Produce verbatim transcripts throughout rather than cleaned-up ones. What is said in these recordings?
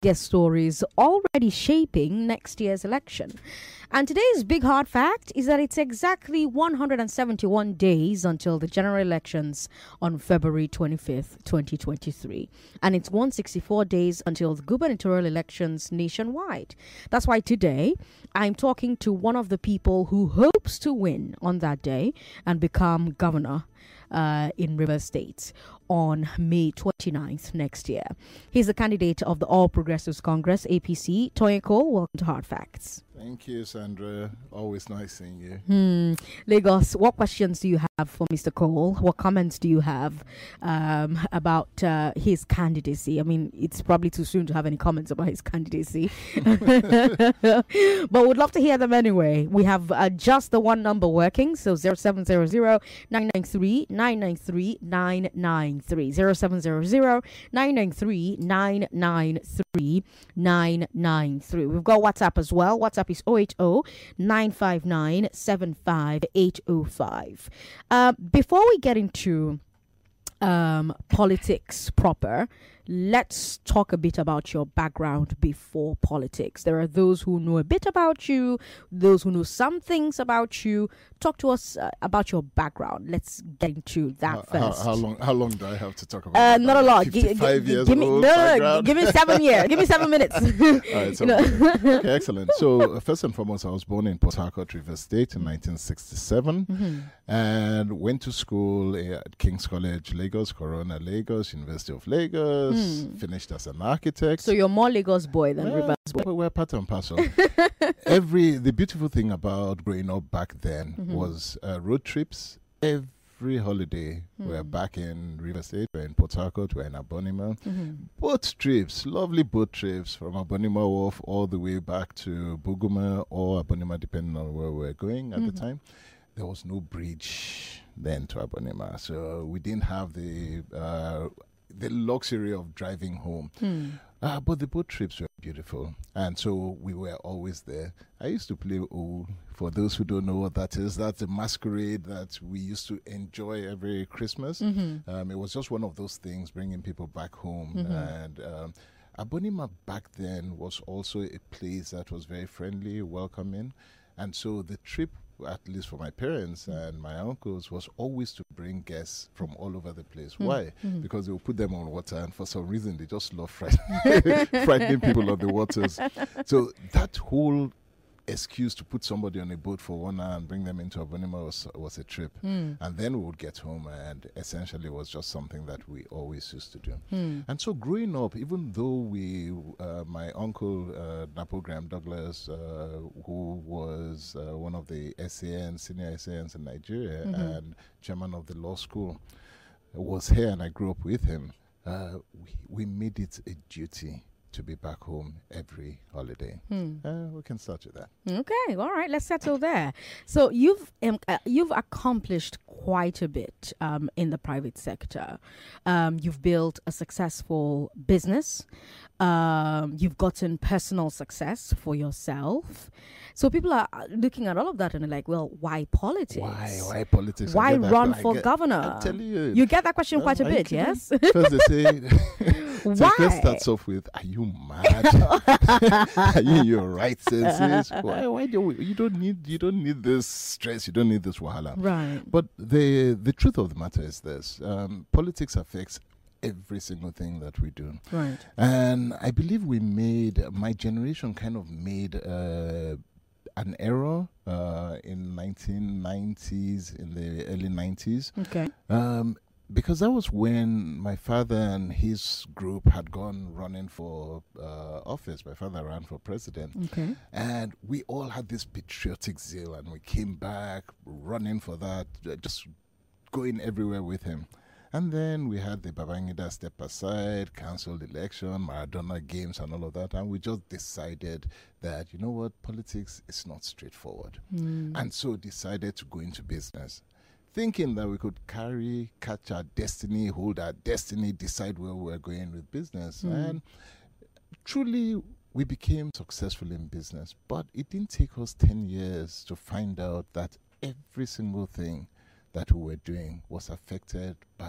guest stories already shaping next year's election. And today's big hard fact is that it's exactly one hundred seventy-one days until the general elections on February twenty-fifth, twenty twenty-three. And it's one hundred sixty-four days until the gubernatorial elections nationwide. That's why today I'm talking to one of the people who hopes to win on that day and become governor uh, in Rivers State on May twenty-ninth next year. He's the candidate of the All Progressives Congress, A P C. Toyin Cole, welcome to Hard Facts. Thank you, Sandra. Always nice seeing you. Hmm. Lagos, what questions do you have for Mister Cole? What comments do you have um, about uh, his candidacy? I mean, it's probably too soon to have any comments about his candidacy. But we'd love to hear them anyway. We have uh, just the one number working, so zero seven zero zero nine nine three nine nine three nine nine three. zero seven zero zero nine nine three nine nine three nine nine three. We've got WhatsApp as well. WhatsApp is zero eight zero nine five nine seven five eight zero five. Uh, before we get into um, politics proper, let's talk a bit about your background before politics. There are those who know a bit about you, those who know some things about you. Talk to us uh, about your background. Let's get into that how, first. How, how long? How long do I have to talk about? Uh, not a lot. Fifty-five G- years give me, old. no, no, give me seven years. Give me seven minutes. All right, so, You know? okay, excellent. So uh, first and foremost, I was born in Port Harcourt, Rivers State, in nineteen sixty-seven, Mm-hmm. and went to school at King's College, Lagos, Corona, Lagos, University of Lagos. Mm. Finished as an architect. So you're more Lagos boy than Well, Rivers boy. We're, we're part and parcel. Every the beautiful thing about growing up back then Mhm. was uh, road trips. Every holiday, we're Mm. back in River State, we're in Port Harcourt, we're in Abonima. Mhm. Boat trips, lovely boat trips from Abonima Wharf all the way back to Buguma or Abonima, depending on where we're going at Mhm. the time. There was no bridge then to Abonima, so we didn't have the uh, the luxury of driving home. Hmm. Uh, but the boat trips were beautiful, and so we were always there. I used to play old. For those who don't know what that is, that's a masquerade that we used to enjoy every Christmas. Mhm. Um, it was just one of those things, bringing people back home. Mhm. And um, Abonima back then was also a place that was very friendly, welcoming. And so the trip, at least for my parents and my uncles, was always to bring guests from all over the place. Mm. Why? Mhm. Because they would put them on water, and for some reason they just love fright- frightening people on the waters. So that whole excuse to put somebody on a boat for one hour and bring them into Abonima was, was a trip. Mm. And then we would get home, and essentially it was just something that we always used to do. Hmm. And so growing up, even though we, uh, my uncle, uh, Napo Graham Douglas, uh, who was uh, one of the S A Ns, senior S A Ns in Nigeria, Mhm. and chairman of the law school, was here, and I grew up with him, uh, we, we made it a duty to be back home every holiday. Hmm. Uh, we can start with that. Okay, all right, let's settle there. So you've um, uh, you've accomplished quite a bit um, in the private sector. Um, you've built a successful business. Um, you've gotten personal success for yourself. So people are looking at all of that and they're like, well, why politics? Why? Why politics? I Why get that run que- I for get- governor? I'm telling you. You get that question Um, quite a are you bit, kidding? yes? First they say, so Why? first starts off with, "Are you mad? Are you in your right senses? Why? Why do we, you don't need you don't need this stress? You don't need this wahala." Right. But the the truth of the matter is this: um, politics affects every single thing that we do, Right. and I believe we made my generation kind of made. Uh, an error uh, in nineteen nineties, in the early nineties, Okay. um, because that was when my father and his group had gone running for uh, office. My father ran for president. Okay. And we all had this patriotic zeal, and we came back running for that, uh, just going everywhere with him. And then we had the Babangida step aside, cancelled election, Maradona games and all of that. And we just decided that, you know what, politics is not straightforward. Mm. And so decided to go into business, thinking that we could carry, catch our destiny, hold our destiny, decide where we're going with business. Mm. And truly, we became successful in business. But it didn't take us ten years to find out that every single thing that we were doing was affected by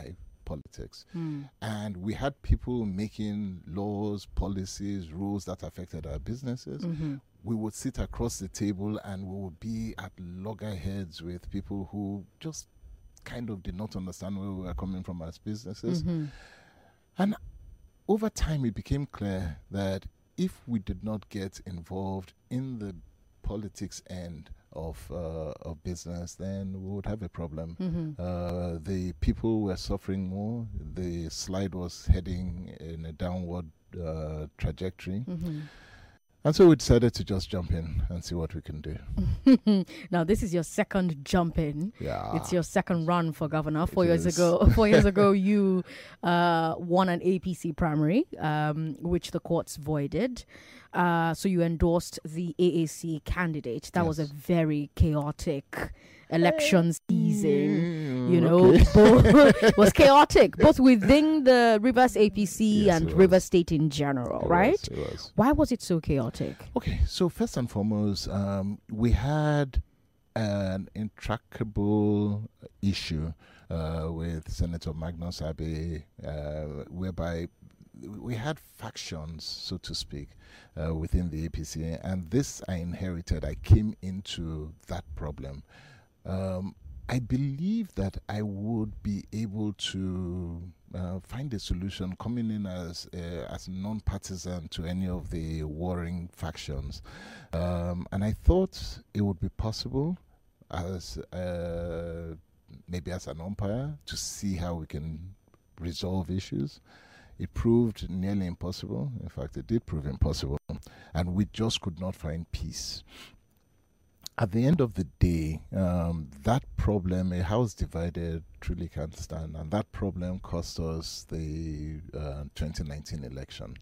politics. Mm. And we had people making laws, policies, rules that affected our businesses. Mm-hmm. We would sit across the table and we would be at loggerheads with people who just kind of did not understand where we were coming from as businesses. Mm-hmm. And over time, it became clear that if we did not get involved in the politics end of uh, of business, then we would have a problem. Mm-hmm. Uh, the people were suffering more. The slide was heading in a downward uh, trajectory. Mm-hmm. And so we decided to just jump in and see what we can do. Now, this is your second jump in. Yeah. It's your second run for governor. Four It years is. ago, four years ago, you uh, won an A P C primary, um, which the courts voided. Uh, so you endorsed the A A C candidate. That was a Yes. very chaotic election season. You Mm, know, okay. both, it was chaotic, both within the Rivers A P C Yes, and it Rivers was. State in general, It right? was, it was. Why was it so chaotic? Okay, so first and foremost, um, we had an intractable issue uh, with Senator Magnus Abe, uh, whereby we had factions, so to speak, uh, within the A P C, and this I inherited. I came into that problem. Um, I believe that I would be able to uh, find a solution coming in as uh, as non-partisan to any of the warring factions, um, and I thought it would be possible as uh, maybe as an umpire to see how we can resolve issues. It proved nearly impossible. In fact, it did prove impossible, and we just could not find peace. At the end of the day, um, that problem, a house divided, truly can't stand, and that problem cost us the uh, twenty nineteen election.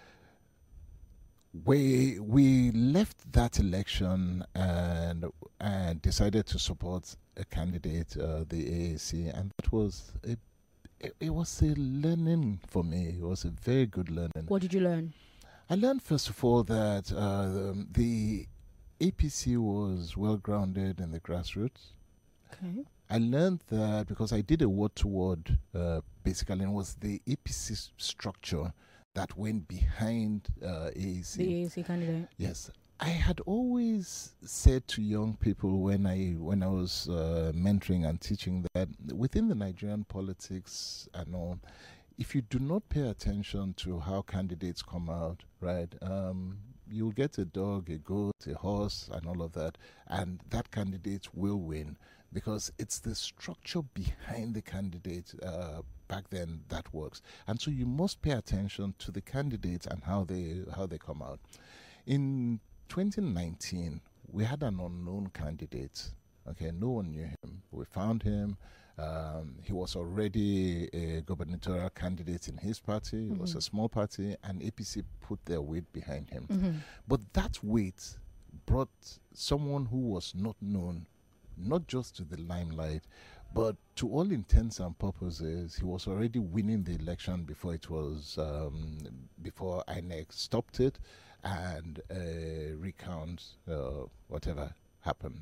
We we left that election and and decided to support a candidate, uh, the A A C, and that was a it, it was a learning for me. It was a very good learning. What did you learn? I learned first of all that uh, the, the A P C was well grounded in the grassroots. Okay. I learned that because I did a word to word, uh, basically, and it was the A P C s- structure that went behind uh, A A C. The A A C candidate. Yes, I had always said to young people when I when I was uh, mentoring and teaching that within the Nigerian politics and all, if you do not pay attention to how candidates come out, right, um, you'll get a dog, a goat, a horse, and all of that, and that candidate will win because it's the structure behind the candidate uh, back then that works. And so you must pay attention to the candidates and how they how they come out. In twenty nineteen, we had an unknown candidate. Okay, no one knew him. We found him. Um, he was already a gubernatorial candidate in his party. It was Mhm. a small party, and A P C put their weight behind him. Mm-hmm. But that weight brought someone who was not known, not just to the limelight, but to all intents and purposes, he was already winning the election before it was um, before I N E C stopped it and uh, recount uh, whatever happened.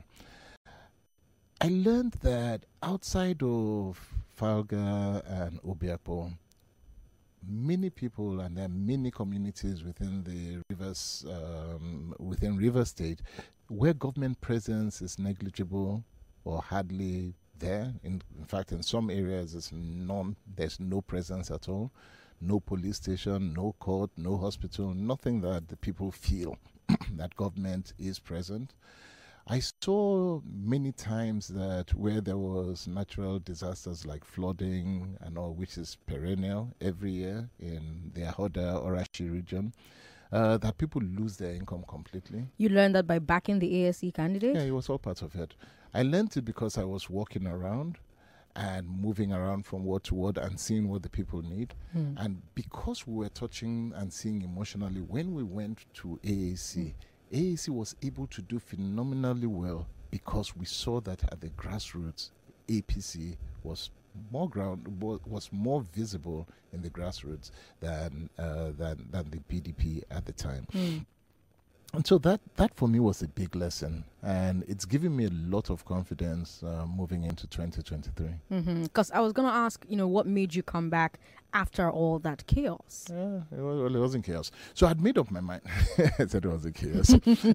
I learned that outside of Falga and Obiapo, many people, and there are many communities within the rivers, um, within River State, where government presence is negligible or hardly there. In, in fact, in some areas, it's non, there's no presence at all. No police station, no court, no hospital, nothing that the people feel that government is present. I saw many times that where there was natural disasters like flooding and all, which is perennial every year in the Ahoda Orashi region, uh, that people lose their income completely. You learned that by backing the A S C candidate? Yeah, it was all part of it. I learned it because I was walking around and moving around from word to word and seeing what the people need. Hmm. And because we were touching and seeing emotionally, when we went to A A C, A A C was able to do phenomenally well because we saw that at the grassroots, A P C was more ground wa- was more visible in the grassroots than uh, than than the P D P at the time. Hmm. And so that, that for me was a big lesson, and it's given me a lot of confidence uh, moving into twenty twenty-three. Because I was going to ask, you know, what made you come back after all that chaos? Yeah, it, was, well, it wasn't chaos. So I'd made up my mind. I said it was a chaos.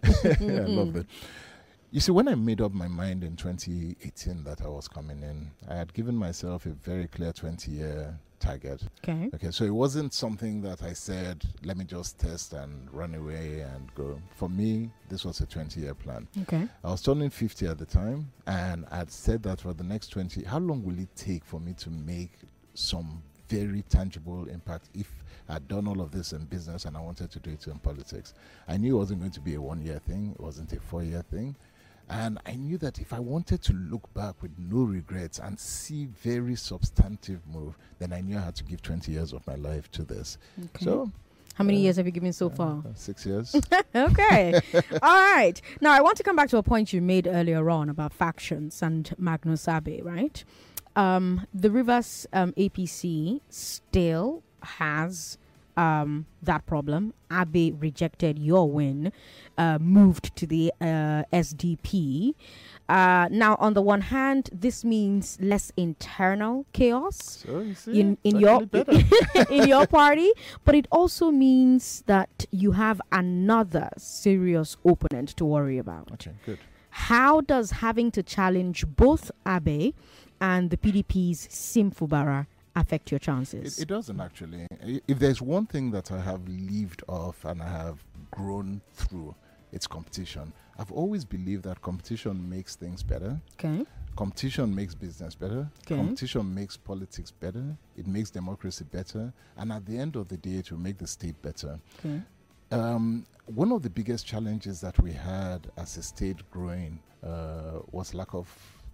I love it. You see, when I made up my mind in twenty eighteen that I was coming in, I had given myself a very clear twenty-year target. Okay. Okay, so it wasn't something that I said, let me just test and run away and go. For me, this was a twenty-year plan. Okay. I was turning fifty at the time, and I'd said that for the next twenty, how long will it take for me to make some very tangible impact if I'd done all of this in business and I wanted to do it in politics? I knew it wasn't going to be a one-year thing. It wasn't a four-year thing. And I knew that if I wanted to look back with no regrets and see very substantive move, then I knew I had to give twenty years of my life to this. Okay. So, how many uh, years have you given so uh, far? Six years. Okay. All right. Now, I want to come back to a point you made earlier on about factions and Magnus Abe, right? Um, the Rivers um, A P C still has um, that problem. Abe rejected your win, uh, moved to the uh, S D P. Uh, now, on the one hand, this means less internal chaos So you see, in in it's your actually better. in your party, but it also means that you have another serious opponent to worry about. Okay, good. How does having to challenge both Abe and the P D P's Sim Fubara affect your chances? It, it doesn't actually. I- If there's one thing that I have lived off and I have grown through, it's competition. I've always believed that competition makes things better. Okay. Competition makes business better. Okay. Competition makes politics better. It makes democracy better. And at the end of the day, it will make the state better. Okay. Um, one of the biggest challenges that we had as a state growing uh, was lack of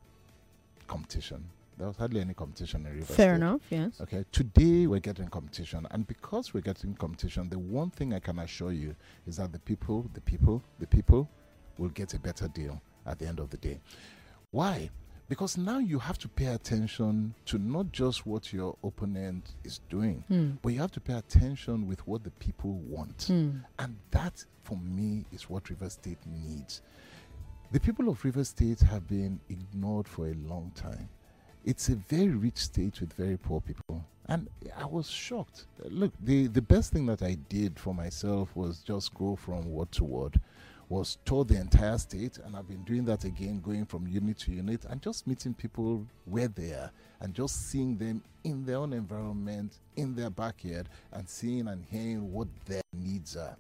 competition. There was hardly any competition in Rivers Fair State. enough. Yes. Okay, today we're getting competition, and because we're getting competition, the one thing I can assure you is that the people, the people, the people will get a better deal at the end of the day. Why? Because now you have to pay attention to not just what your opponent is doing, Hmm. but you have to pay attention with what the people want. Hmm. And that, for me, is what Rivers State needs. The people of Rivers State have been ignored for a long time. It's a very rich state with very poor people. And I was shocked. Uh, Look, the, the best thing that I did for myself was just go from word to word, was tour the entire state, and I've been doing that again, going from unit to unit, and just meeting people where they are, and just seeing them in their own environment, in their backyard, and seeing and hearing what their needs are.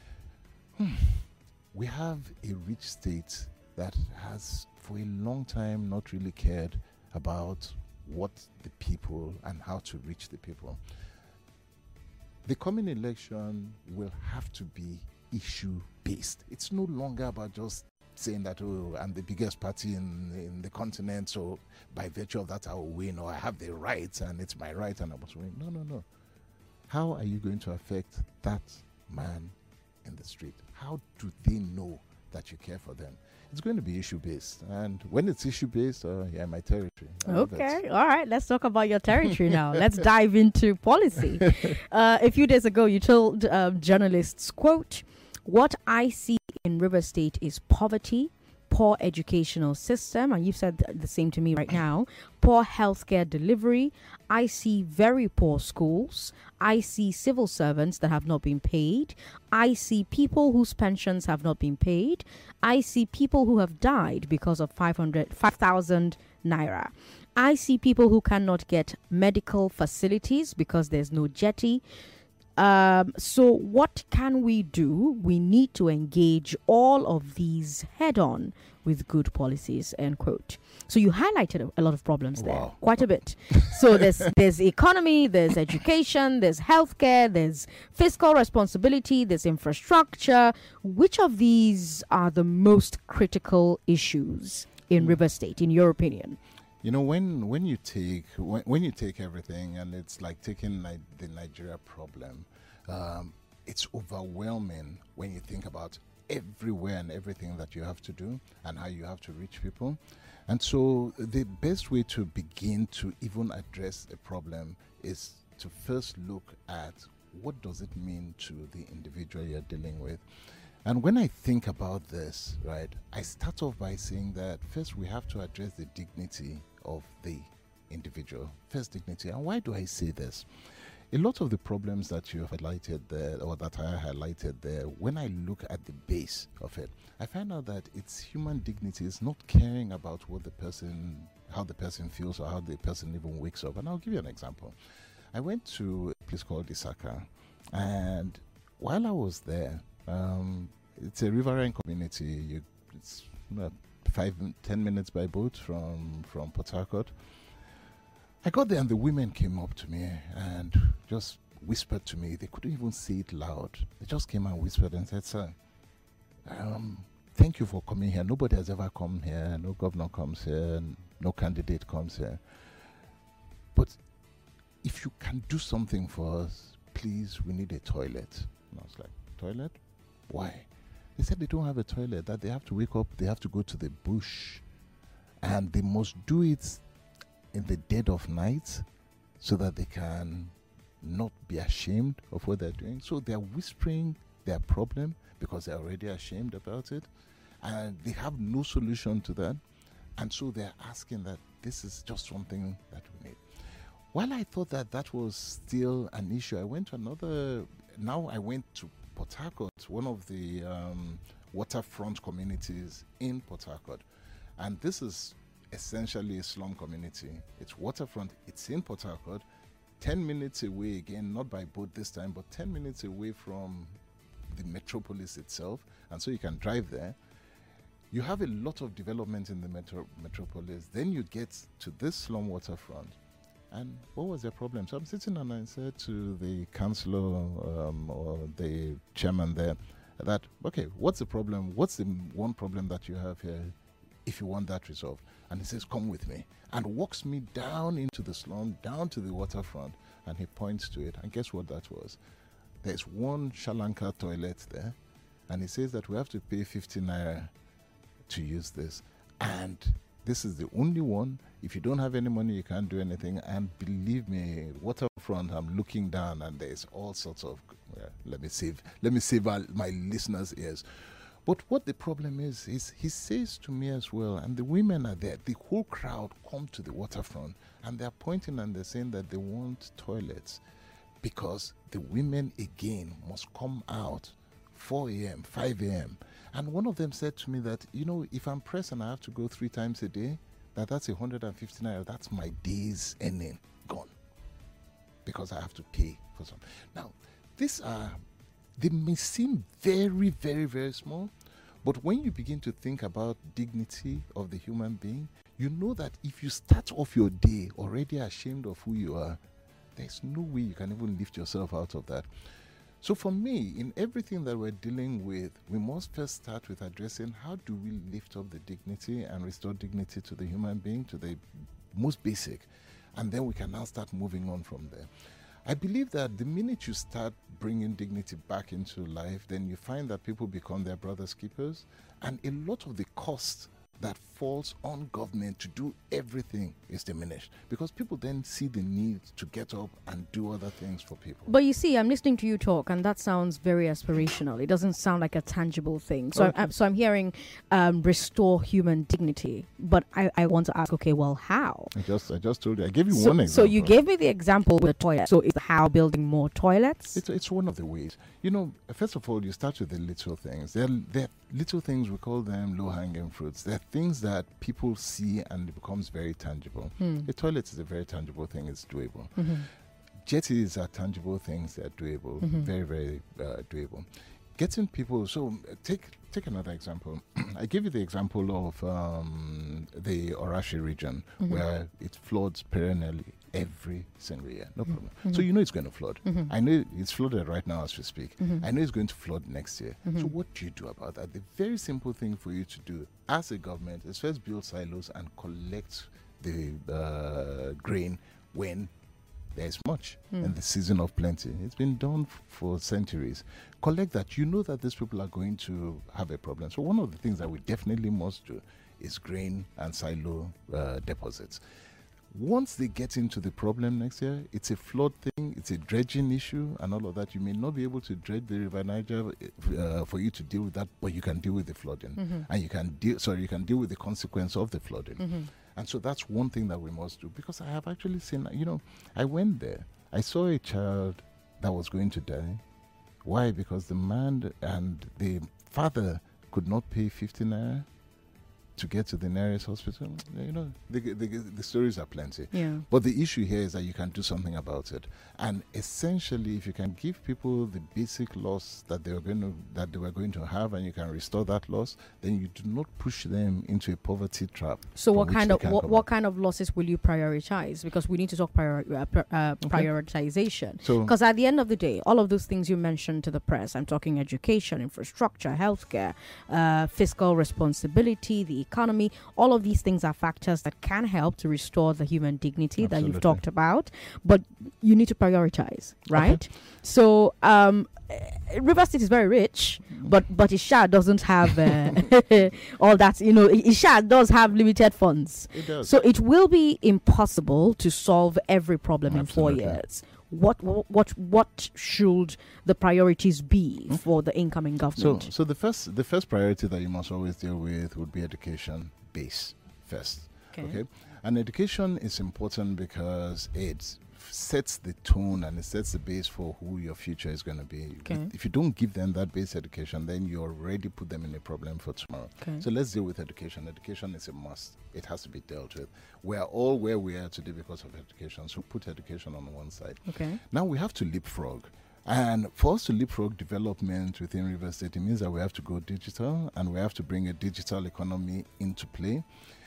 Hmm. We have a rich state that has, for a long time, not really cared about what the people and how to reach the people. The coming election will have to be issue based. It's no longer about just saying that, oh, I'm the biggest party in, in the continent, so by virtue of that I will win, or I have the right and it's my right and I must win. No, no, no. How are you going to affect that man in the street? How do they know that you care for them? It's going to be issue-based. And when it's issue-based, uh, yeah, my territory. I love it. Okay. All right. Let's talk about your territory now. Let's dive into policy. Uh, a few days ago, you told um, journalists, quote, what I see in River State is poverty, poor educational system, and you've said th- the same to me right now, poor healthcare delivery. I see very poor schools. I see civil servants that have not been paid. I see people whose pensions have not been paid. I see people who have died because of five hundred, five thousand naira. I see people who cannot get medical facilities because there's no jetty. Um, so what can we do? We need to engage all of these head on with good policies, end quote. So you highlighted a, a lot of problems there, Wow. quite a bit. So there's there's economy, there's education, there's healthcare, there's fiscal responsibility, there's infrastructure. Which of these are the most critical issues in River State, in your opinion? You know, when when you take when, when you take everything, and it's like taking Ni- the Nigeria problem, um, it's overwhelming when you think about everywhere and everything that you have to do and how you have to reach people. And so the best way to begin to even address a problem is to first look at what does it mean to the individual you're dealing with. And when I think about this, right, I start off by saying that first we have to address the dignity of the individual. First, dignity. And why do I say this? A lot of the problems that you have highlighted there, or that I highlighted there, when I look at the base of it, I find out that it's human dignity. It's not caring about what the person, how the person feels, or how the person even wakes up. And I'll give you an example. I went to a place called Isaka, and while I was there, um, it's a riverine community. You, it's about five, ten minutes by boat from from Port Harcourt. I got there and the women came up to me and just whispered to me. They couldn't even say it loud. They just came and whispered and said, "Sir, um, thank you for coming here. Nobody has ever come here. No governor comes here. No candidate comes here. But if you can do something for us, please, we need a toilet." And I was like, "Toilet? Why?" They said they don't have a toilet, that they have to wake up, they have to go to the bush, and they must do it in the dead of night so that they can not be ashamed of what they're doing. So they're whispering their problem because they're already ashamed about it, and they have no solution to that. And so they're asking that this is just something that we need. While I thought that that was still an issue, I went to another, now I went to Port Harcourt, one of the um, waterfront communities in Port Harcourt. And this is essentially a slum community. It's waterfront, it's in Port Harcourt, ten minutes away, again, not by boat this time, but ten minutes away from the metropolis itself. And so you can drive there. You have a lot of development in the metro metropolis. Then you get to this slum waterfront. And what was their problem? So I'm sitting and I said to the councillor um, or the chairman there that, okay, what's the problem? What's the one problem that you have here if you want that resolved? And he says, "Come with me," and walks me down into the slum, down to the waterfront, and he points to it. And guess what that was? There's one Shalanka toilet there, and he says that we have to pay fifty naira to use this. And this is the only one. If you don't have any money, you can't do anything. And believe me, waterfront, I'm looking down and there's all sorts of, well, let me save, let me save my, my listeners' ears. But what the problem is, is he says to me as well, and the women are there, the whole crowd come to the waterfront and they're pointing and they're saying that they want toilets because the women again must come out four a.m., five a.m. And one of them said to me that, you know, if I'm pressed and I have to go three times a day, that that's one hundred fifty naira, that's my day's earning gone because I have to pay for some. Now, these are, they may seem very, very, very small, but when you begin to think about dignity of the human being, you know that if you start off your day already ashamed of who you are, there's no way you can even lift yourself out of that. So for me, in everything that we're dealing with, we must first start with addressing how do we lift up the dignity and restore dignity to the human being, to the most basic, and then we can now start moving on from there. I believe that the minute you start bringing dignity back into life, then you find that people become their brother's keepers, and a lot of the cost that falls on government to do everything is diminished because people then see the need to get up and do other things for people. But you see, I'm listening to you talk, and that sounds very aspirational. It doesn't sound like a tangible thing. So, okay. I'm, so I'm hearing um, restore human dignity. But I, I want to ask, okay, well, how? I just I just told you. I gave you so, one example. So you gave me the example with the toilet. So is how building more toilets? It's it's one of the ways. You know, first of all, you start with the little things. They're, they're little things, we call them low-hanging fruits. They're things that people see and it becomes very tangible. Hmm. A toilet is a very tangible thing. It's doable. Mm-hmm. Jetties are tangible things. They're doable. Mm-hmm. Very, very uh, doable. Getting people... So uh, take take another example. I give you the example of um, the Orashi region mm-hmm. where it floods perennially every single year. No mm-hmm. problem. Mm-hmm. So you know it's going to flood. Mm-hmm. I know it's flooded right now as we speak. Mm-hmm. I know it's going to flood next year. Mm-hmm. So what do you do about that? The very simple thing for you to do as a government is first build silos and collect the uh, grain when there's much mm. in the season of plenty. It's been done f- for centuries. Collect that. You know that these people are going to have a problem. So one of the things that we definitely must do is grain and silo uh, deposits. Once they get into the problem next year, it's a flood thing, it's a dredging issue, and all of that. You may not be able to dredge the River Niger uh, for you to deal with that, but you can deal with the flooding, Mm-hmm. and you can deal. Sorry, you can deal with the consequence of the flooding. Mm-hmm. And so that's one thing that we must do, because I have actually seen. You know, I went there. I saw a child that was going to die. Why? Because the man and the father could not pay fifty naira to get to the nearest hospital. You know, the, the, the stories are plenty. Yeah. But the issue here is that you can do something about it. And essentially, if you can give people the basic loss that they were going to that they were going to have, and you can restore that loss, then you do not push them into a poverty trap. So what from which kind they of can't what, come what out. kind of losses will you prioritize? Because we need to talk prior, uh, pr- uh, prioritization. So Because at the end of the day, all of those things you mentioned to the press, I'm talking education, infrastructure, healthcare, uh, fiscal responsibility, the economy, all of these things are factors that can help to restore the human dignity that you've Absolutely. talked about. But you need to prioritize, right? So um, uh, River State is very rich, but but Isha doesn't have uh, all that. You know, Isha does have limited funds. it does. So it will be impossible to solve every problem in four Absolutely. years. What what what should the priorities be for the incoming So, government? so the first the first priority that you must always deal with would be education base first. Okay. And education is important because it f- sets the tone and it sets the base for who your future is going to be. Okay. If, if you don't give them that base education, then you already put them in a problem for tomorrow. Okay. So let's deal with education. Education is a must. It has to be dealt with. We are all where we are today because of education. So put education on one side. Okay. Now we have to leapfrog. And for us to leapfrog development within River State, it means that we have to go digital, and we have to bring a digital economy into play.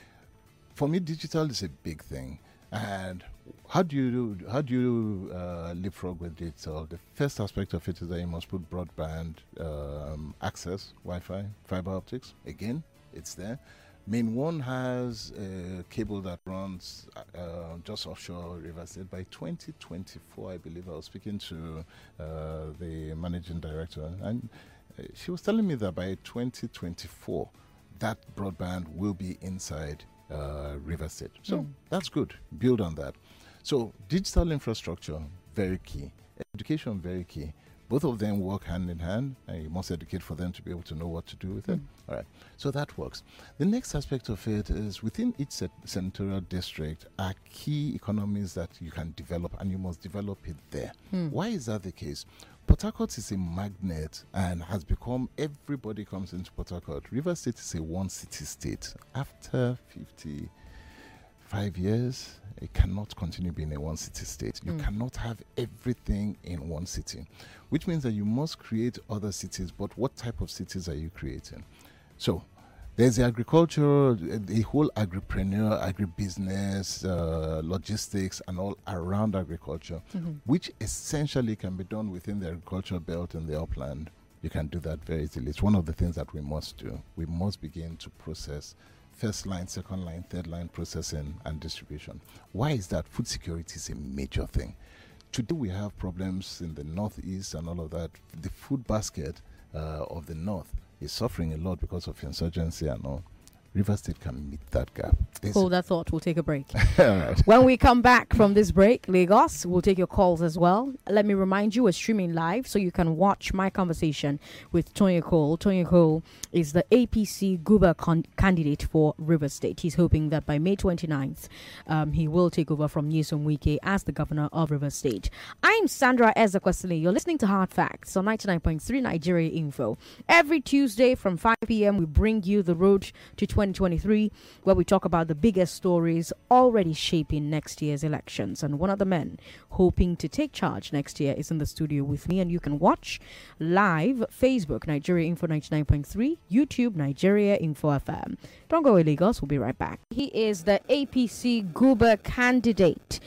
For me, digital is a big thing. And how do you do, how do you uh, leapfrog with digital? The first aspect of it is that you must put broadband um, access, Wi-Fi, fiber optics. Again, it's there. Main One has a cable that runs uh, just offshore River State. By twenty twenty-four, I believe, I was speaking to uh, the managing director, and uh, she was telling me that by twenty twenty-four, that broadband will be inside uh, River State. So Mm. that's good. Build on that. So digital infrastructure, very key. Education, very key. Both of them work hand in hand, and you must educate for them to be able to know what to do with it. Mm. All right. So that works. The next aspect of it is within each set- senatorial district are key economies that you can develop, and you must develop it there. Hmm. Why is that the case? Port Harcourt is a magnet and has become, everybody comes into Port Harcourt. River State is a one city state. After fifty-five years, it cannot continue being a one city state. You Mm. cannot have everything in one city, which means that you must create other cities. But what type of cities are you creating? So there's the agriculture, the whole agripreneur, agribusiness, uh, logistics, and all around agriculture, Mhm. which essentially can be done within the agricultural belt in the upland. You can do that very easily. It's one of the things that we must do. We must begin to process first line, second line, third line processing and distribution. Why is that? Food security is a major thing. Today we have problems in the northeast and all of that. The food basket uh, of the north is suffering a lot because of insurgency and all. River State can meet that gap. There's- Hold that thought. We'll take a break. All right. When we come back from this break, Lagos, we'll take your calls as well. Let me remind you, we're streaming live, so you can watch my conversation with Tonya Cole. Tonya Cole is the A P C Guba con- candidate for River State. He's hoping that by May twenty-ninth, um, he will take over from Nyesom Wike as the governor of River State. I'm Sandra Ezekwesili. You're listening to Hard Facts on ninety-nine point three Nigeria Info. Every Tuesday from five p.m., we bring you the road to twenty twenty-three, where we talk about the biggest stories already shaping next year's elections. And one of the men hoping to take charge next year is in the studio with me, and you can watch live Facebook Nigeria Info ninety-nine point three, YouTube Nigeria Info F M. Don't go away, Lagos. We'll be right back. He is the A P C Guba candidate.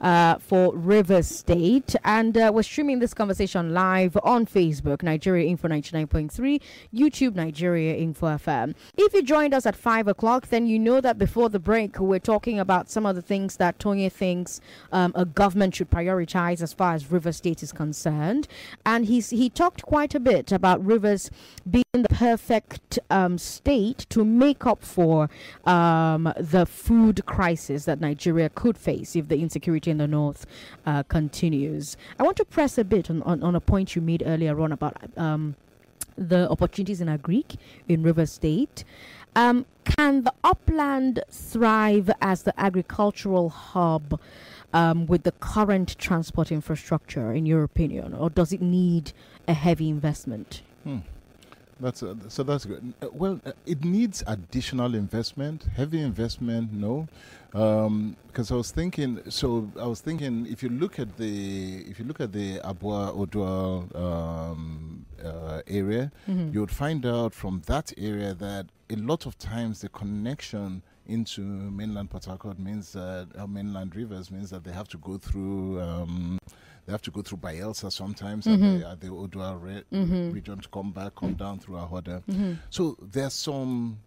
uh, for Rivers State. And uh, we're streaming this conversation live on Facebook, Nigeria Info ninety-nine point three, YouTube, Nigeria Info F M. If you joined us at five o'clock, then you know that before the break, we're talking about some of the things that Tony thinks um, a government should prioritize as far as Rivers State is concerned. And he's he talked quite a bit about Rivers being the perfect um, state to make up for um, the food crisis that Nigeria could face if the insecurity in the north uh, continues. I want to press a bit on, on, on a point you made earlier on about um, the opportunities in Agric in Rivers State. Um, can the upland thrive as the agricultural hub um, with the current transport infrastructure, in your opinion, or does it need a heavy investment? Hmm. That's uh, so that's good. Uh, well, uh, it needs additional investment, heavy investment. No, um, because I was thinking. So I was thinking, if you look at the if you look at the Abua Odua um, uh, area, mm-hmm. you would find out from that area that a lot of times the connection into mainland Port Harcourt means that uh, mainland rivers means that they have to go through. Um, They have to go through Bayelsa sometimes mm-hmm. at the, at the Odua re- mm-hmm. region to come back, come down through Ahoda. Mm-hmm. So there's some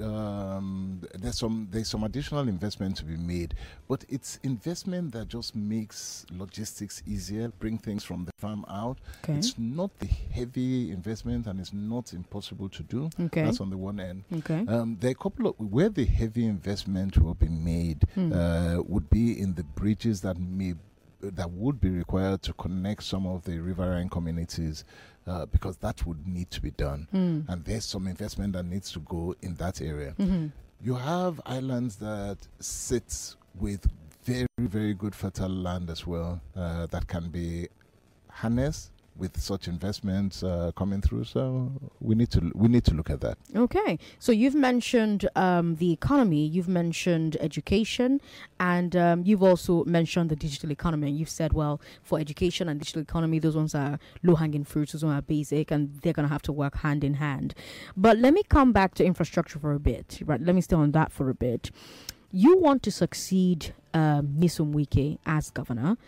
um, there's some there's some additional investment to be made, but it's investment that just makes logistics easier, bring things from the farm out. Okay. It's not the heavy investment, and it's not impossible to do. Okay. That's on the one end. Okay. Um, there are a couple of where the heavy investment will be made mm. uh, would be in the bridges that may. that would be required to connect some of the riverine communities uh, because that would need to be done. Mm. And there's some investment that needs to go in that area. Mm-hmm. You have islands that sit with very, very good fertile land as well uh, that can be harnessed with such investments uh, coming through, so we need to we need to look at that. Okay, so you've mentioned um, the economy, you've mentioned education, and um, you've also mentioned the digital economy. And you've said, well, for education and digital economy, those ones are low-hanging fruits, those ones are basic, and they're going to have to work hand in hand. But let me come back to infrastructure for a bit. Right, let me stay on that for a bit. You want to succeed um, Nyesom Wike as governor.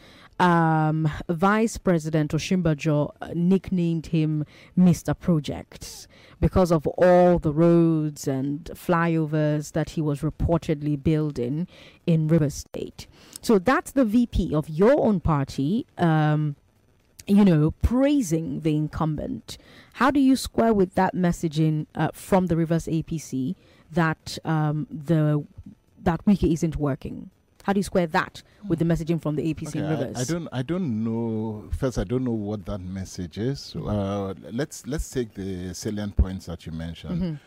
Um, Vice President Osinbajo uh, nicknamed him Mister Projects because of all the roads and flyovers that he was reportedly building in Rivers State. So that's the V P of your own party, um, you know, praising the incumbent. How do you square with that messaging uh, from the Rivers A P C that um, the that Wike isn't working? How do you square that with the messaging from the A P C okay, in Rivers? I, I don't. I don't know. First, I don't know what that message is. So, uh, let's let's take the salient points that you mentioned. Mm-hmm.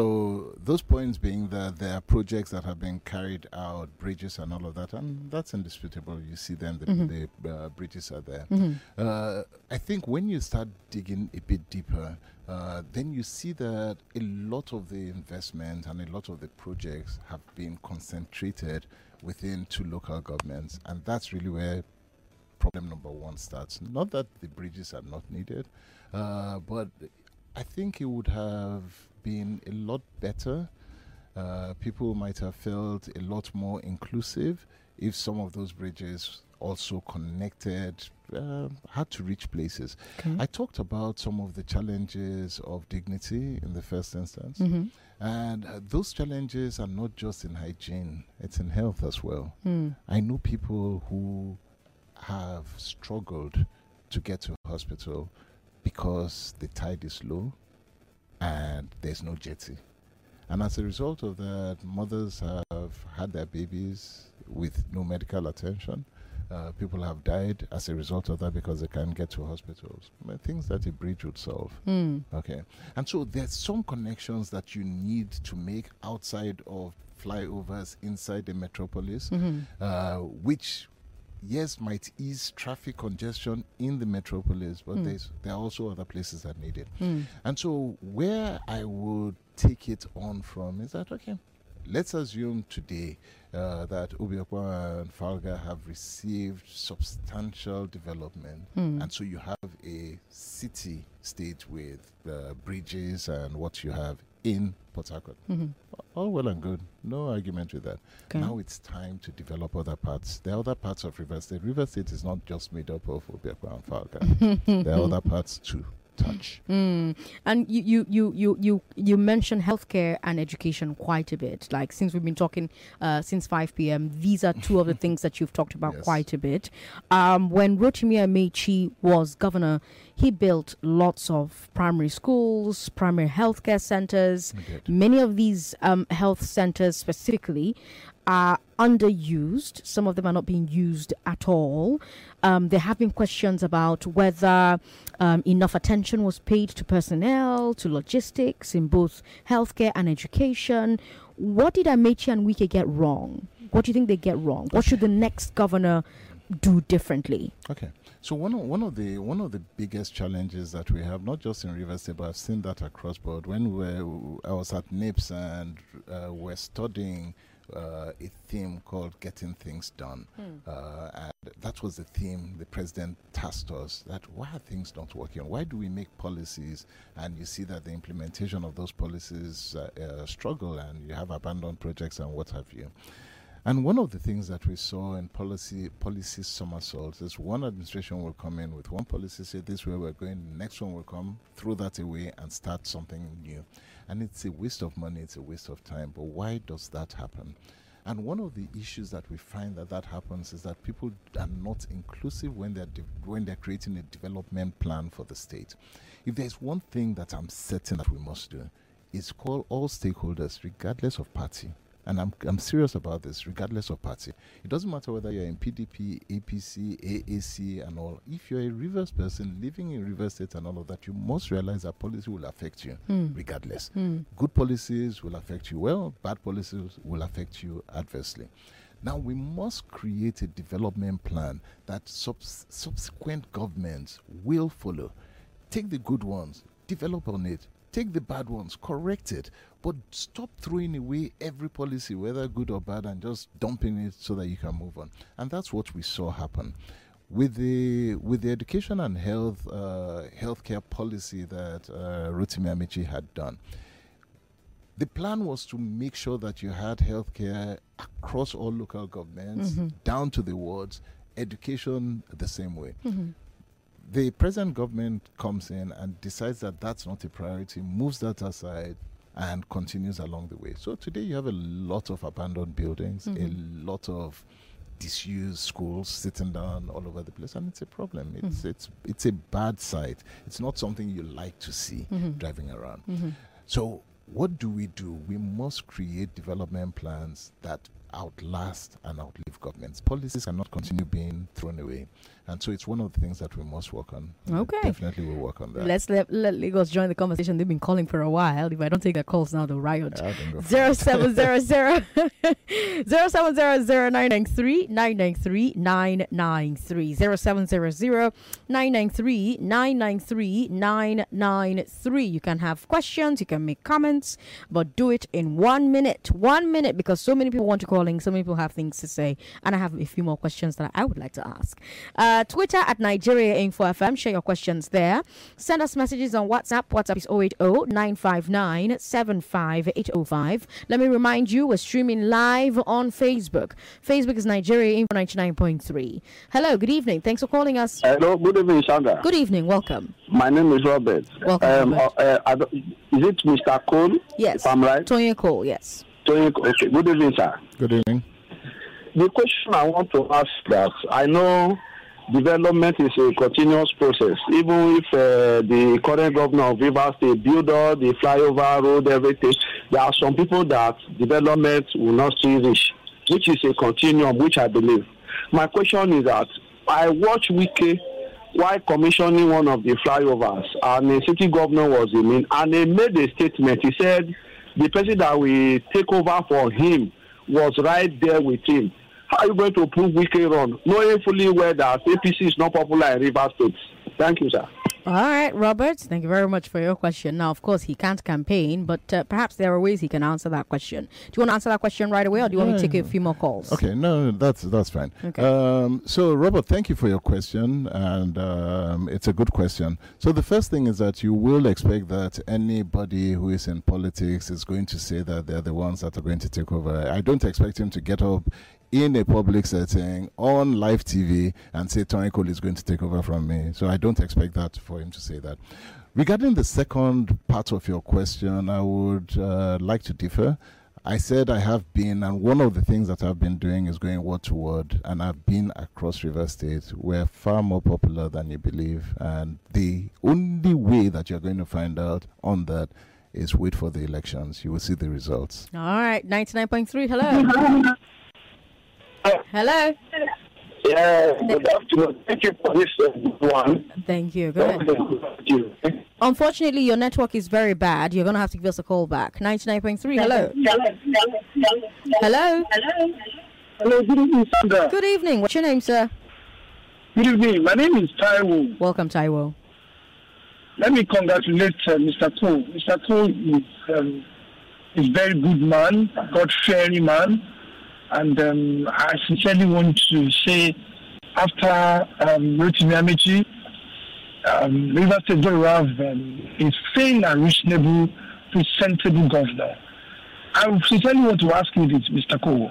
So those points being that there are projects that have been carried out, bridges and all of that, and that's indisputable. You see them, the, mm-hmm. the uh, bridges are there. Mm-hmm. Uh, I think when you start digging a bit deeper, uh, then you see that a lot of the investment and a lot of the projects have been concentrated within two local governments, and that's really where problem number one starts. Not that the bridges are not needed, uh, but I think it would have been a lot better. Uh, people might have felt a lot more inclusive if some of those bridges also connected, uh, had to reach places. Okay. I talked about some of the challenges of dignity in the first instance. Mm-hmm. And uh, those challenges are not just in hygiene, it's in health as well. Mm. I know people who have struggled to get to a hospital because the tide is low and there's no jetty. And as a result of that, mothers have had their babies with no medical attention. Uh, people have died as a result of that because they can't get to hospitals. I mean, things that a bridge would solve. Mm. Okay. And so there's some connections that you need to make outside of flyovers inside the metropolis, mm-hmm. uh, which, yes, might ease traffic congestion in the metropolis, but mm. there's, there are also other places that need it. Mm. And so where I would take it on from is that, okay, let's assume today uh, that Obiakwa and Falga have received substantial development, mm. and so you have a city state with uh, bridges and what you have in Port Harcourt. Mm-hmm. All well and good. No argument with that. Okay. Now it's time to develop other parts. There are other parts of River State. River State is not just made up of Obiakwa and Falca. There are other parts to touch. Mm. And you, you, you, you, you, you mentioned healthcare and education quite a bit. Like, since we've been talking uh, since five p.m., these are two of the things that you've talked about Yes. quite a bit. Um, when Rotimi Amechi was governor, he built lots of primary schools, primary healthcare centers. He did. Many of these um, health centers specifically are underused. Some of them are not being used at all. Um, there have been questions about whether um, enough attention was paid to personnel, to logistics in both healthcare and education. What did Amechi and Wike get wrong? What do you think they get wrong? What should the next governor do differently? Okay. So one of, one of the one of the biggest challenges that we have, not just in River State, but I've seen that across board. When we were, I was at N I P S and uh, we're studying uh, a theme called Getting Things Done. Hmm. Uh, and that was the theme the president tasked us, that why are things not working? Why do we make policies and you see that the implementation of those policies uh, uh, struggle and you have abandoned projects and what have you? And one of the things that we saw in policy policy somersaults is one administration will come in with one policy, say this way we're going, the next one will come, throw that away and start something new. And it's a waste of money, it's a waste of time. But why does that happen? And one of the issues that we find that that happens is that people are not inclusive when they're de- when they're creating a development plan for the state. If there's one thing that I'm certain that we must do, it's call all stakeholders, regardless of party. And I'm I'm serious about this, regardless of party. It doesn't matter whether you're in P D P, A P C, A A C, and all. If you're a Rivers person living in Rivers State and all of that, you must realize that policy will affect you, Mm. regardless. Mm. Good policies will affect you well, bad policies will affect you adversely. Now, we must create a development plan that subs- subsequent governments will follow. Take the good ones, develop on it. Take the bad ones, correct it, but stop throwing away every policy, whether good or bad, and just dumping it so that you can move on. And that's what we saw happen with the with the education and health uh, healthcare policy that uh, Rotimi Amechi had done. The plan was to make sure that you had healthcare across all local governments, Mm-hmm. down to the wards, education the same way. Mm-hmm. The present government comes in and decides that that's not a priority, moves that aside, and continues along the way. So today you have a lot of abandoned buildings, Mhm. a lot of disused schools sitting down all over the place, and it's a problem. It's Mhm. it's it's a bad sight. It's not something you like to see Mhm. driving around. Mm-hmm. So what do we do? We must create development plans that outlast and outlive governments. Policies cannot continue being thrown away. And so it's one of the things that we must work on. And Okay. Definitely we'll work on that. Let's let, let Lagos join the conversation. They've been calling for a while. If I don't take their calls now, they'll riot. I don't go for Zero it. seven zero zero zero seven zero zero nine nine three nine nine three nine nine three zero seven zero zero nine nine three nine nine three nine nine three. You can have questions, you can make comments, but do it in one minute. One minute, because so many people want to call in, so many people have things to say, and I have a few more questions that I would like to ask. Uh, Twitter at Nigeria Info F M. Share your questions there. Send us messages on WhatsApp. WhatsApp is zero eight zero nine five nine seven five eight zero five. Let me remind you, we're streaming live on Facebook. Facebook is Nigeria Info ninety-nine point three. Hello, good evening. Thanks for calling us. Hello, good evening, Sandra. Good evening. Welcome. My name is Robert. Welcome, Um, Robert. uh, uh, I don't- is it Mister Cole? Yes. If I'm right. Tonya Cole, yes. Tony, okay. Good evening, sir. Good evening. The question I want to ask that I know development is a continuous process. Even if uh, the current governor of Rivers State build all the flyover road, everything, there are some people that development will not still reach, which is a continuum, which I believe. My question is that I watch Wike while commissioning one of the flyovers, and the city governor was in it, and he made a statement. He said the person that will take over for him was right there with him. How are you going to prove Wike wrong, knowing fully well that A P C is not popular in Rivers State? Thank you, sir. All right, Robert, thank you very much for your question. Now, of course, he can't campaign, but uh, perhaps there are ways he can answer that question. Do you want to answer that question right away, or do you want me to take a few more calls? Okay, no, that's that's fine. Okay. Um, so, Robert, thank you for your question, and um, it's a good question. So, the first thing is that you will expect that anybody who is in politics is going to say that they're the ones that are going to take over. I don't expect him to get up in a public setting on live T V and say Tony Cole is going to take over from me. So I don't expect that for him to say that. Regarding the second part of your question, I would uh, like to differ. I said I have been, and one of the things that I've been doing is going word to word, and I've been across River State. We're far more popular than you believe, and the only way that you're going to find out on that is wait for the elections. You will see the results. All right, ninety-nine point three, hello. Hello. Yeah, good afternoon. Thank you for this uh, one. Thank you. Go ahead. Thank you. Unfortunately, your network is very bad. You're going to have to give us a call back. ninety-nine point three, hello. Hello. Hello, good evening, Sandra. Good evening. What's your name, sir? Good evening. My name is Taiwo. Welcome, Taiwo. Let me congratulate uh, Mister Cole. Mister Cole is um, is very good man, God-fearing man. And um, I sincerely want to say, after um, Rotimi Amaechi, um, River State going to have um, a fair and reasonable, presentable governor. I sincerely want to ask you this, Mister Cole.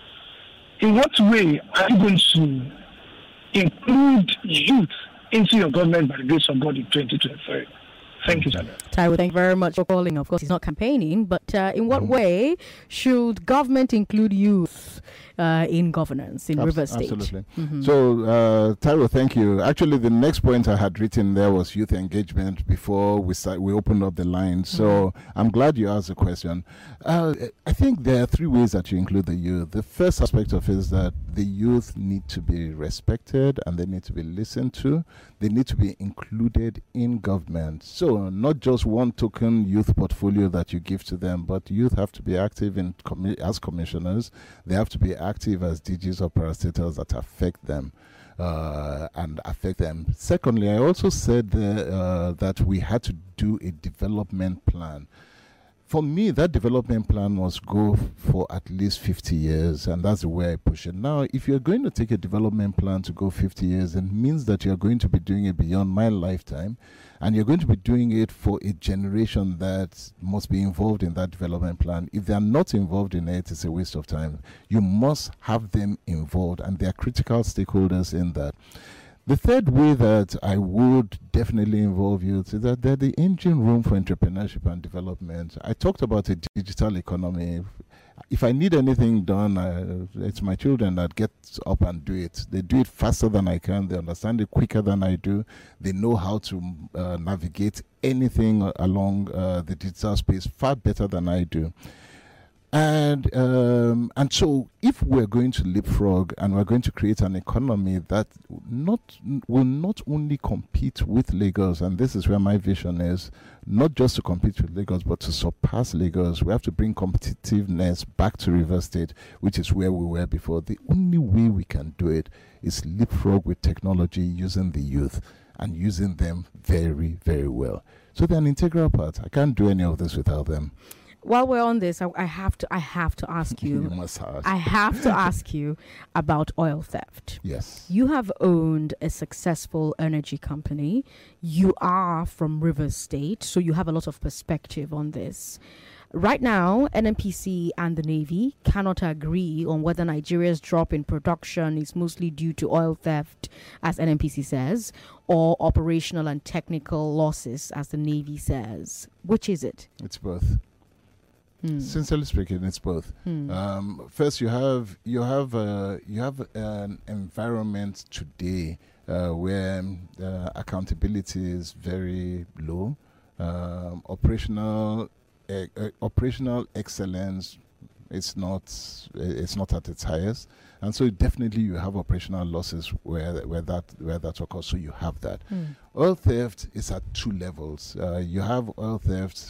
In what way are you going to include youth into your government by the grace of God in twenty twenty-three? Thank you, Sandra. Taiwo, thank you very much for calling. Of course, he's not campaigning, but uh, in what way should government include youth uh, in governance in Abs- River State? Absolutely. Mm-hmm. So, uh, Taiwo, thank you. Actually, the next point I had written there was youth engagement before we start, we opened up the line. So, mm-hmm. I'm glad you asked the question. Uh, I think there are three ways that you include the youth. The first aspect of it is that the youth need to be respected and they need to be listened to. They need to be included in government. So, not just one token youth portfolio that you give to them, but youth have to be active in commi- as commissioners. They have to be active as D Gs or parastatals that affect them uh, and affect them. Secondly, I also said uh, that we had to do a development plan. For me, that development plan must go f- for at least fifty years, and that's the way I push it. Now, if you're going to take a development plan to go fifty years, it means that you're going to be doing it beyond my lifetime, and you're going to be doing it for a generation that must be involved in that development plan. If they're not involved in it, it's a waste of time. You must have them involved, and they're critical stakeholders in that. The third way that I would definitely involve youth is that they're the engine room for entrepreneurship and development. I talked about a digital economy. If I need anything done, I, it's my children that get up and do it. They do it faster than I can. They understand it quicker than I do. They know how to uh, navigate anything along uh, the digital space far better than I do. And um, and so if we're going to leapfrog and we're going to create an economy that not will not only compete with Lagos, and this is where my vision is, not just to compete with Lagos, but to surpass Lagos, we have to bring competitiveness back to River State, which is where we were before. The only way we can do it is leapfrog with technology, using the youth and using them very, very well. So they're an integral part. I can't do any of this without them. While we're on this, I, I have to I have to ask you. You must ask. I have to ask you about oil theft. Yes. You have owned a successful energy company. You are from River State, so you have a lot of perspective on this. Right now, N N P C and the Navy cannot agree on whether Nigeria's drop in production is mostly due to oil theft, as N N P C says, or operational and technical losses, as the Navy says. Which is it? It's both. Hmm. Sincerely speaking, it's both. Hmm. Um, first, you have you have uh, you have an environment today uh, where uh, accountability is very low. Um, operational uh, uh, operational excellence is not it's not at its highest, and so definitely you have operational losses where where that where that occurs. So you have that. Hmm. Oil theft is at two levels. Uh, you have oil theft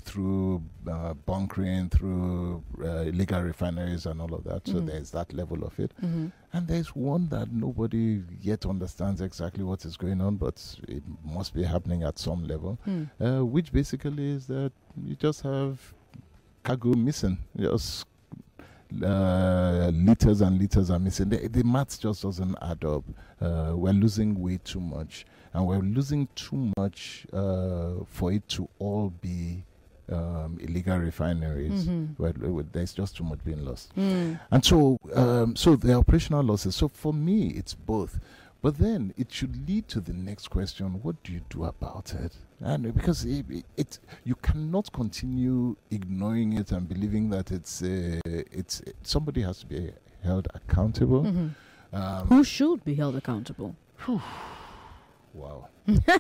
through uh, bunkering, through uh, illegal refineries and all of that. So Mhm. there's that level of it. Mhm. And there's one that nobody yet understands exactly what is going on, but it must be happening at some level, Hmm. uh, which basically is that you just have cargo missing. Just uh, liters and liters are missing. The, the math just doesn't add up. Uh, we're losing way too much. And we're losing too much uh, for it to all be um, illegal refineries. Mhm. Where, where there's just too much being lost. Mm. And so, um, so the operational losses. So for me, it's both. But then it should lead to the next question: what do you do about it? And because it, it, it you cannot continue ignoring it and believing that it's uh, it's somebody has to be held accountable. Mhm. Um, Who should be held accountable? Wow.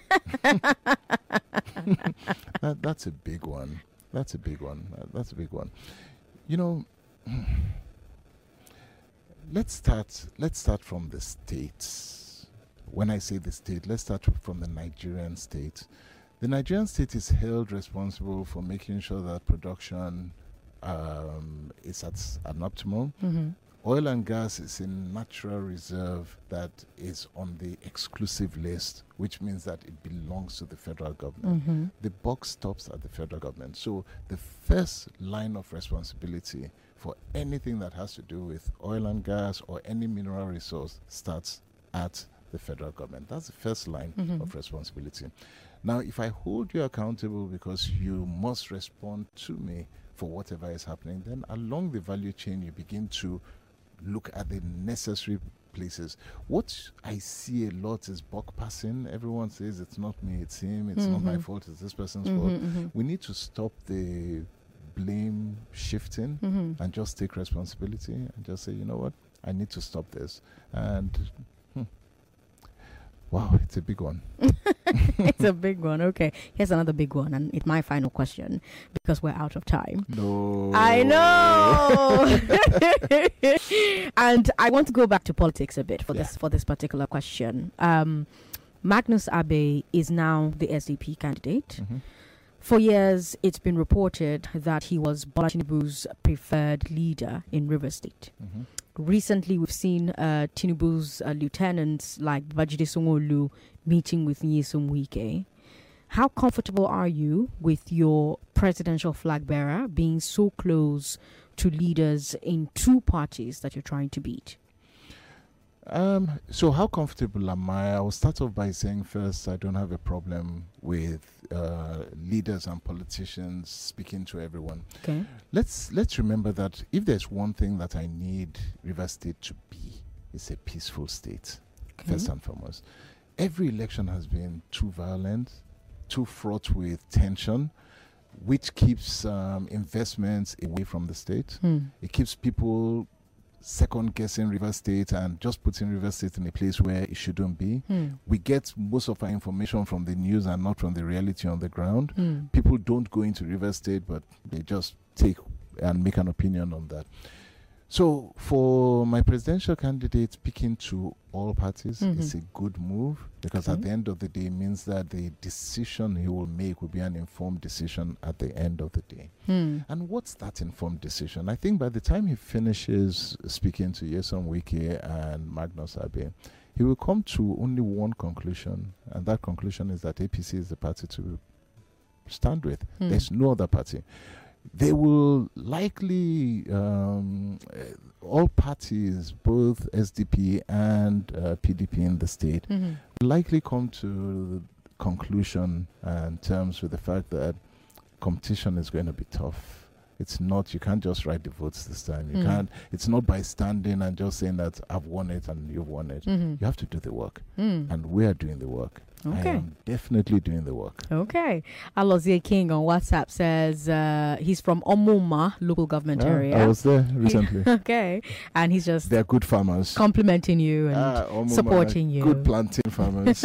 that, that's a big one. That's a big one. Uh, that's a big one. You know, let's start. Let's start from the states. When I say the state, let's start from the Nigerian state. The Nigerian state is held responsible for making sure that production um, is at an optimum. Mhm. Oil and gas is a natural reserve that is on the exclusive list, which means that it belongs to the federal government. Mhm. The buck stops at the federal government. So the first line of responsibility for anything that has to do with oil and gas or any mineral resource starts at the federal government. That's the first line Mhm. of responsibility. Now, if I hold you accountable because you must respond to me for whatever is happening, then along the value chain, you begin to look at the necessary places. What I see a lot is buck passing. Everyone says it's not me, it's him, it's not my Mhm. fault, it's this person's Mhm, fault. mhm. We need to stop the blame shifting Mhm. and just take responsibility and just say, you know what, I need to stop this. And hmm, wow, it's a big one. It's a big one. Okay. Here's another big one, and it's my final question because we're out of time. No. I know. And I want to go back to politics a bit for Yeah. this for this particular question. Um, Magnus Abe is now the S D P candidate. Mhm. For years, it's been reported that he was Bola Tinubu's preferred leader in River State. Mhm. Recently, we've seen uh, Tinubu's uh, lieutenants like Bajide Sanwo-Olu meeting with Nyesom Wike. How comfortable are you with your presidential flag bearer being so close to leaders in two parties that you're trying to beat? Um, so how comfortable am I? I will start off by saying first, I don't have a problem with uh, leaders and politicians speaking to everyone. Okay. Let's let's remember that if there's one thing that I need River State to be, it's a peaceful state, Okay. first and foremost. Every election has been too violent, too fraught with tension, which keeps um, investments away from the state. Hmm. It keeps people second guessing River State and just putting River State in a place where it shouldn't be. Hmm. We get most of our information from the news and not from the reality on the ground. Hmm. People don't go into River State, but they just take and make an opinion on that. So for my presidential candidate, speaking to all parties Mhm. is a good move because at Okay. the end of the day, it means that the decision he will make will be an informed decision at the end of the day. Hmm. And what's that informed decision? I think by the time he finishes speaking to Nyesom Wike and Magnus Abe, he will come to only one conclusion, and that conclusion is that A P C is the party to stand with. Hmm. There's no other party. They will likely, um, uh, all parties, both S D P and uh, P D P in the state, Mhm. will likely come to the conclusion and terms with the fact that competition is going to be tough. It's not, you can't just write the votes this time. You Mm. can't, it's not by standing and just saying that I've won it and you've won it. Mhm. You have to do the work. Hmm. And we are doing the work. I Okay. am definitely doing the work. Okay. Alozie King on WhatsApp says uh, he's from Omoma local government Ah, area. I was there recently. Okay. And he's just They're good farmers. complimenting you and Ah, Omoma, supporting you. Good planting farmers.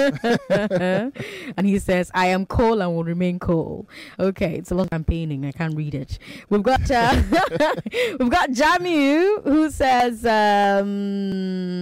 And he says, I am coal and will remain coal. Okay, it's a lot of campaigning. I can't read it. We've got uh, we've got Jamu who says,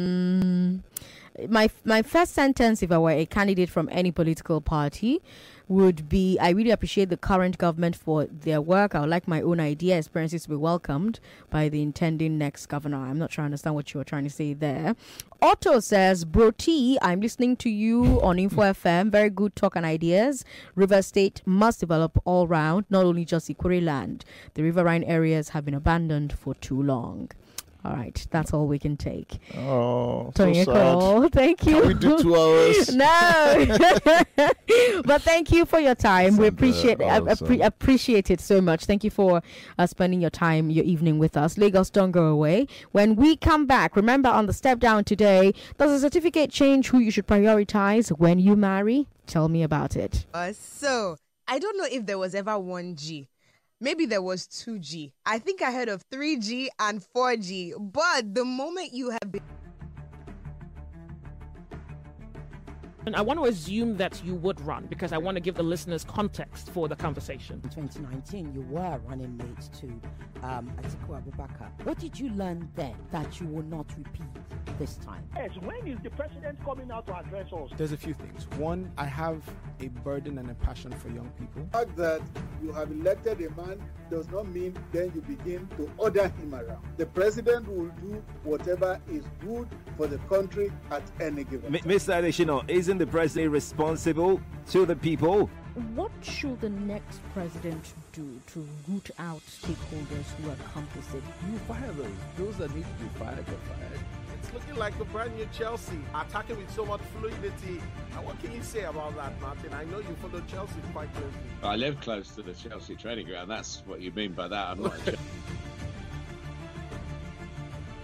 um, my my first sentence, if I were a candidate from any political party, would be, I really appreciate the current government for their work. I would like my own idea experiences to be welcomed by the intending next governor. I'm not sure I understand what you were trying to say there. Otto says, Bro T, I'm listening to you on Info F M. Very good talk and ideas. River State must develop all round, not only just Ikure land. The riverine areas have been abandoned for too long. All right, that's all we can take. Oh, Tony so Cole, sad. thank you. Can we do two hours? No. But thank you for your time. We appreciate uh, appre- appreciate it so much. Thank you for uh, spending your time, your evening with us. Lagos, don't go away. When we come back, remember on the step down today, does a certificate change who you should prioritize when you marry? Tell me about it. Uh, so, I don't know if there was ever one G. Maybe there was two G. I think I heard of three G and four G. But the moment you have been... And I want to assume that you would run because I want to give the listeners context for the conversation. In twenty nineteen, you were running mate to um, Atiku Abubakar. What did you learn then that you will not repeat this time? Yes, when is the president coming out to address us? There's a few things. One, I have a burden and a passion for young people. The fact that you have elected a man does not mean then you begin to order him around. The president will do whatever is good for the country at any given time. Mister Adeshino, isn't the president responsible to the people? What should the next president do to root out stakeholders who are complicit? You fire those. Those that need to be fired are fired. It's looking like a brand new Chelsea, attacking with so much fluidity. And what can you say about that, Martin? I know you follow Chelsea quite closely. I live close to the Chelsea training ground. That's what you mean by that. I'm not a